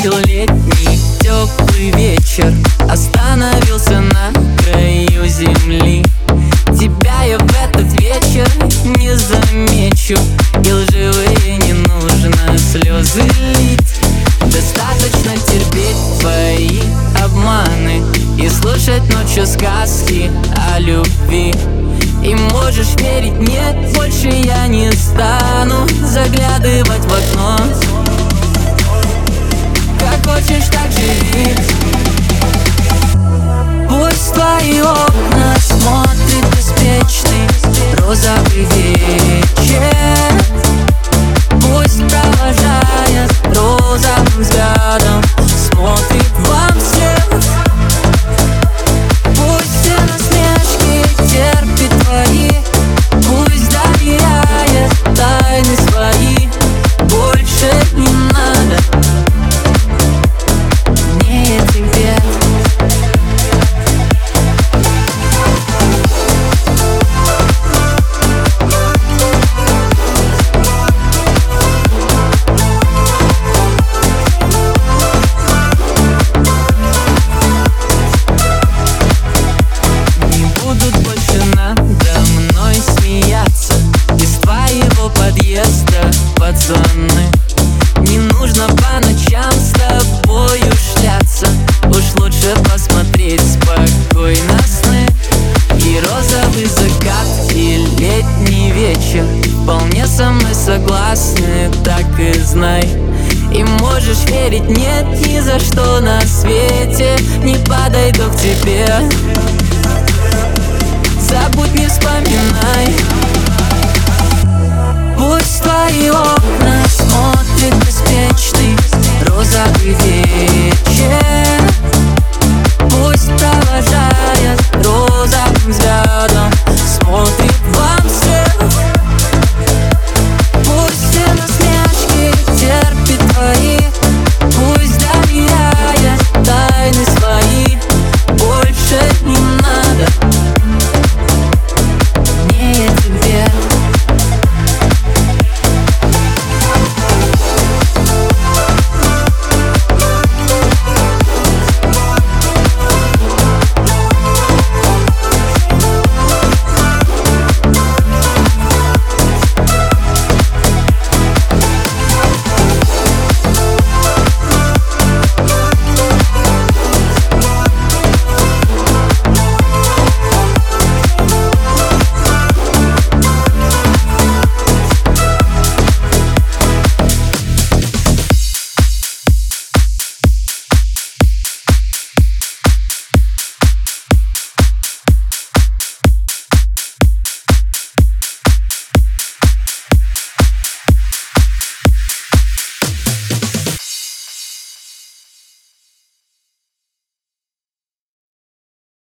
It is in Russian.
Наступил летний теплый вечер, остановился на краю земли. Тебя я в этот вечер не замечу, и лживые не нужно слезы лить. Достаточно терпеть твои обманы и слушать ночью сказки о любви. И можешь верить, нет, больше я не стану заглядывать в окно. Как хочешь, так живи. Пусть твои окна смотрит беспечный розовый вечер. Пусть, провожая розовым взглядом, смотрит вам вслед. Пусть все насмешки терпит твои, пусть доверяет тайны свои. Больше не надо мне этих бед. Пацаны, не нужно по ночам с тобою шляться. Уж лучше посмотреть спокойно сны. И розовый закат, и летний вечер вполне со мной согласны, так и знай. И можешь верить, нет, ни за что на свете не подойду к тебе. Забудь, не вспоминай. Пусть твои окна смотрит беспечно